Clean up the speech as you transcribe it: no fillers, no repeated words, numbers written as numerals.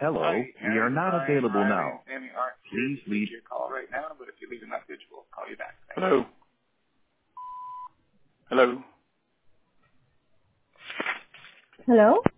Hello, Hi, we are not Brian, available Riley, now. and Sammy aren't here Please to leave. take your call right now, but if you leave a message, we'll call you back. Thanks. Hello. Hello. Hello?